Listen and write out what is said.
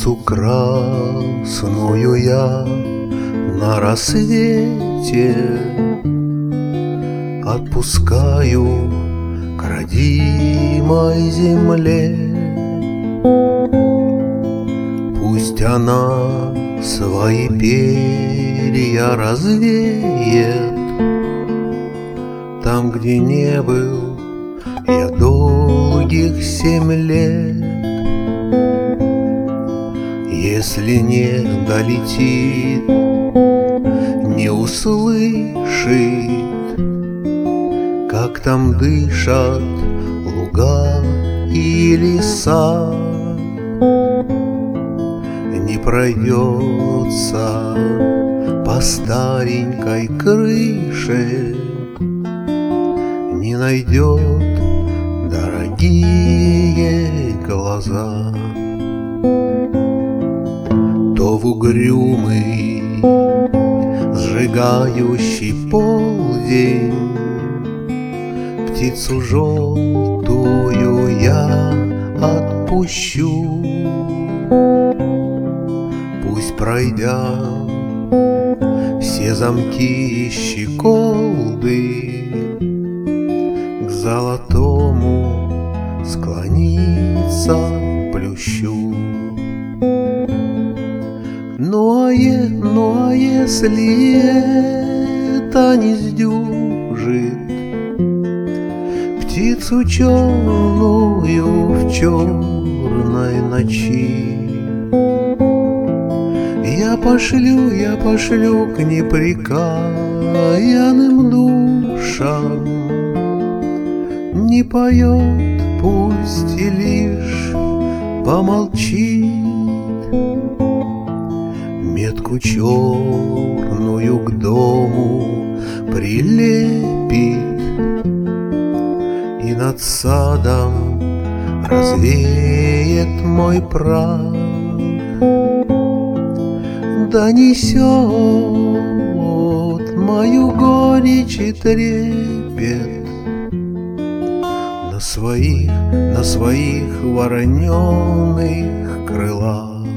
Птицу красную я на рассвете отпускаю к родимой земле. Пусть она свои перья развеет там, где не был я долгих 7 лет. Если не долетит, не услышит, как там дышат луга и леса, не пройдется по старенькой крыше, не найдет дорогие глаза. То в угрюмый сжигающий полдень птицу желтую я отпущу. Пусть, пройдя все замки и щеколды, к золотому склонится плющу. Ну а если это не сдюжит птицу черную в черной ночи, я пошлю к неприкаянным душам. Не поет, пусть и лишь помолчит, метку черную к дому прилепит и над садом развеет мой прах. Донесет мою горечь и трепет на своих вороненых крылах.